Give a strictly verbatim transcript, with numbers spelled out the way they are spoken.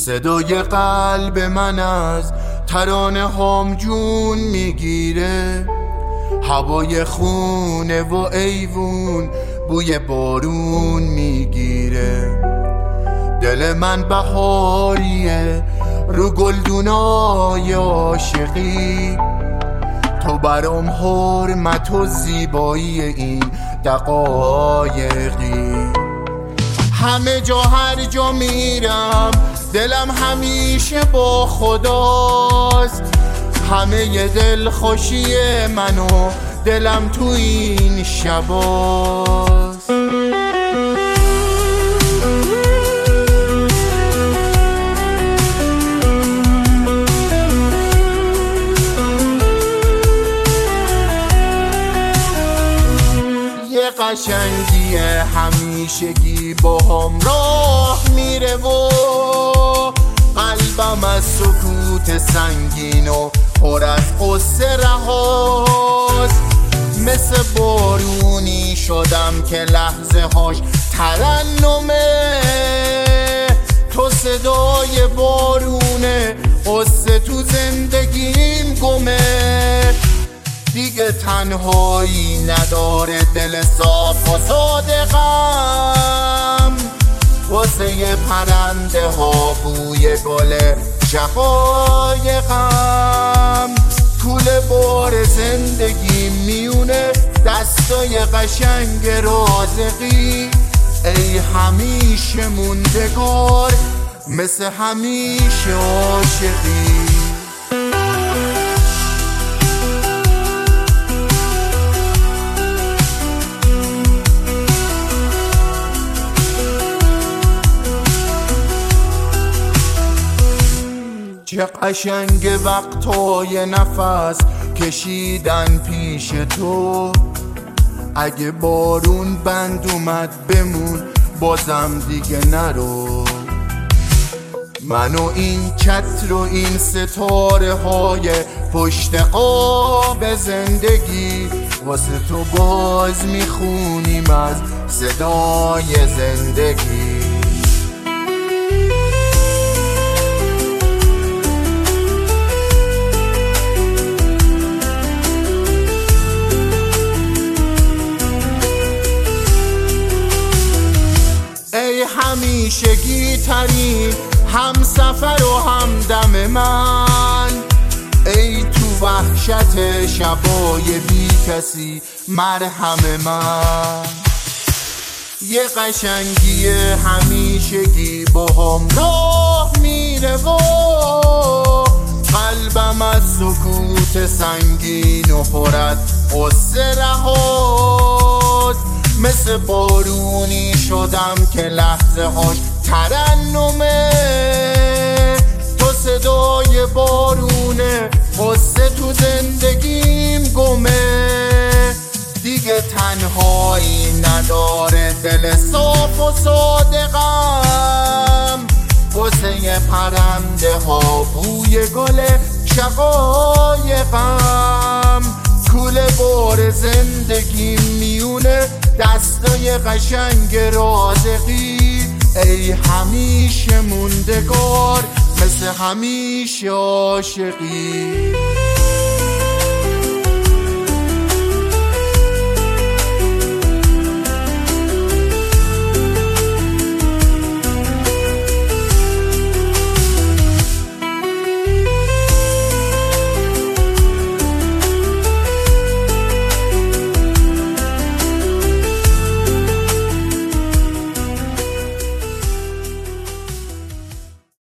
صدای قلب من از ترانه هام جون میگیره، هوای خونه و ایوون بوی بارون میگیره. دل من بهاریه رو گلدونای عاشقی، تو برام حرمت و زیبایی این دقایقی. همه جا هر جا میرم دلم همیشه با خداست، همه دل خوشی منو دلم تو این شباست. یه قشنگی همیشگی با هم راه میره و قلبم از سکوت سنگین و پر از قصه رهاست. مثل بارونی شدم که لحظه هاش ترنمه، تو صدای بارونه قصه تو زندگیم گمه. دیگه تنهایی نداره دل صاف و صادقم، واسه پرنده ها بوی گل شقایقم. طول بار زندگی میونه دستای قشنگ رازقی، ای همیشه موندگار مثل همیشه عاشقی. چه قشنگ وقتای نفس کشیدن پیش تو، اگه بارون بند اومد بمون بازم دیگه نرو. من و این چتر و این ستاره های پشت قاب زندگی، واسه تو باز میخونیم از صدای زندگی. همیشگی ترین هم سفر و همدم من، ای تو وحشت شبای بی کسی مرهم من. یه قشنگی همیشگی با هم راه میره و قلبم از سکوت سنگین و پر از قصه رهاست. مثل بارونی شدم که لحظه هاش ترنمه، تو صدای بارونه قصه تو زندگیم گمه. دیگه تنهایی نداره دل صاف و صادقم، واسه پرنده ها بوی گل شقایقم. طول بار زندگی میونه دستای قشنگ رازقی، ای همیشه موندگار مثل همیشه عاشقی.